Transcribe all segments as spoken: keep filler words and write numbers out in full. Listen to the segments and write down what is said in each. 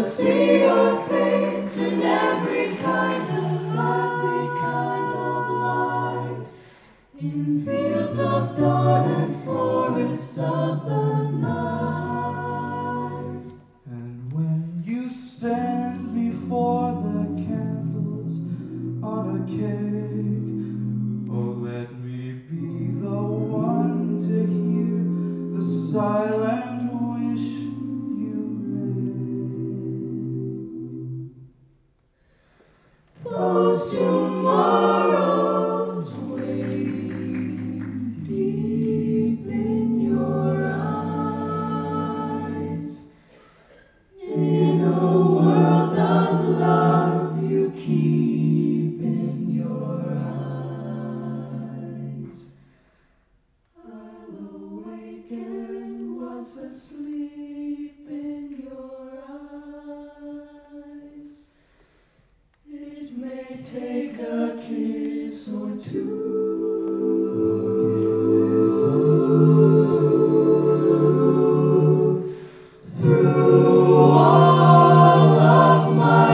see your face in every kind of, every kind of light, in fields of dawn and forests of the night. And when you stand before the candles on a cake, oh, let me be the one to hear the silent wish you made. Those tomorrows waiting deep in your eyes, in a world of love you keep in your eyes. I'll awaken once asleep in your eyes. It may take a kiss or two, through all of my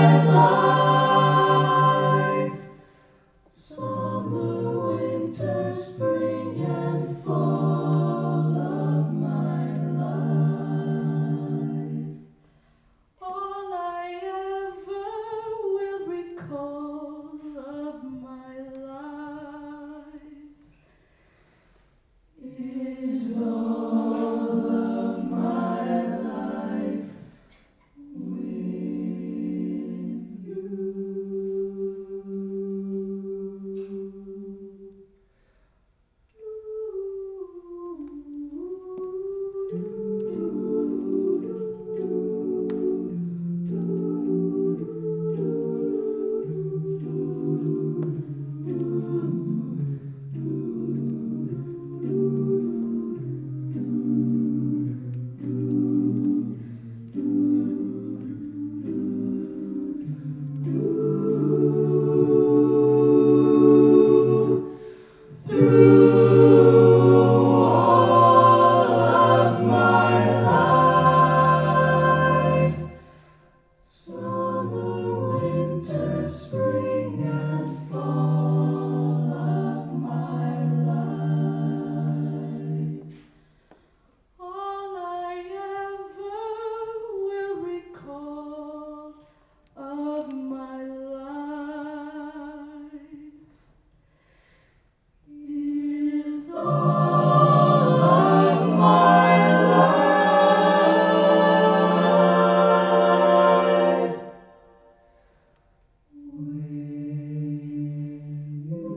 life, summer, winter, spring, and fall of my life. All I ever will recall of my life is all of my life with you. Spring and fall of my life. All I ever will recall of my life is all of my life with you.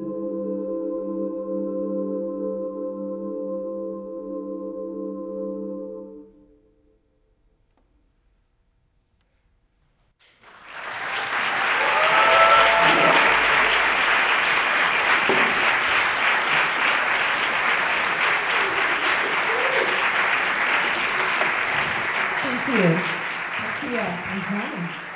Thank you, Tia and Johnny.